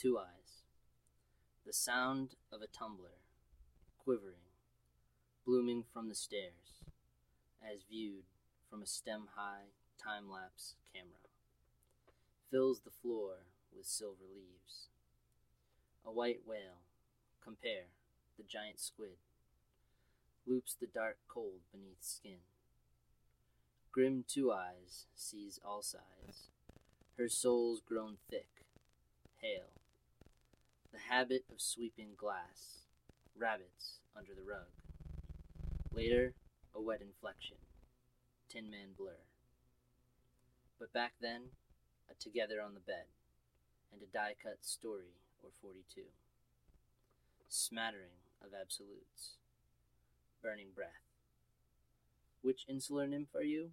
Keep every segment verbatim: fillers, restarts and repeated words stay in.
Two Eyes. The sound of a tumbler, quivering, blooming from the stairs, as viewed from a stem-high time-lapse camera, fills the floor with silver leaves. A white whale, compare the giant squid, loops the dark cold beneath skin. Grim Two Eyes sees all sides, her soul's grown thick, hale. The habit of sweeping glass, rabbits under the rug. Later, a wet inflection, Tin Man blur. But back then, a together on the bed, and a die-cut story or forty-two. Smattering of absolutes, burning breath. Which insular nymph are you?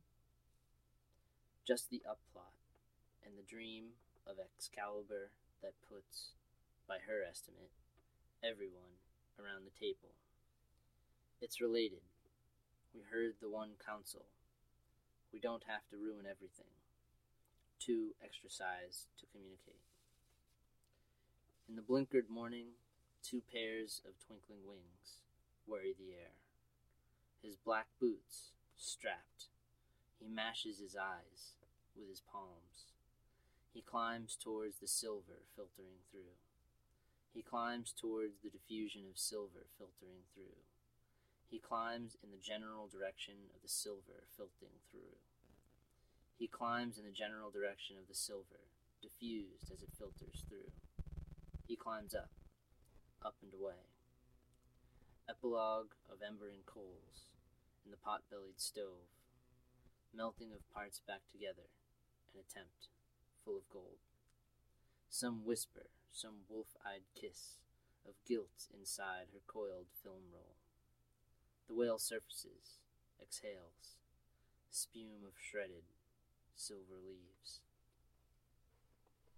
Just the upplot, and the dream of Excalibur that puts, by her estimate, everyone around the table. It's related. We heard the one counsel. We don't have to ruin everything. Too extra-sized to communicate. In the blinkered morning, two pairs of twinkling wings worry the air. His black boots, strapped, he mashes his eyes with his palms. He climbs towards the silver filtering through. He climbs towards the diffusion of silver filtering through. He climbs in the general direction of the silver filtering through. He climbs in the general direction of the silver, diffused as it filters through. He climbs up, up and away. Epilogue of embering coals in the pot-bellied stove, melting of parts back together, an attempt, full of gold. Some whisper, some wolf-eyed kiss of guilt inside her coiled film roll. The whale surfaces, exhales, spume of shredded silver leaves.